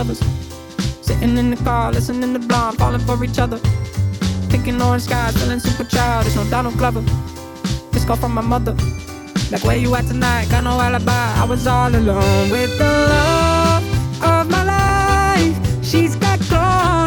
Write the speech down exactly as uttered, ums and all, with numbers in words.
lovers. Sitting in the car, listening to Blonde, falling for each other. Thinking orange skies, feeling super childish, no Donald Glover. This call from my mother, like where you at tonight, got no alibi. I was all alone with the love of my life. She's got claws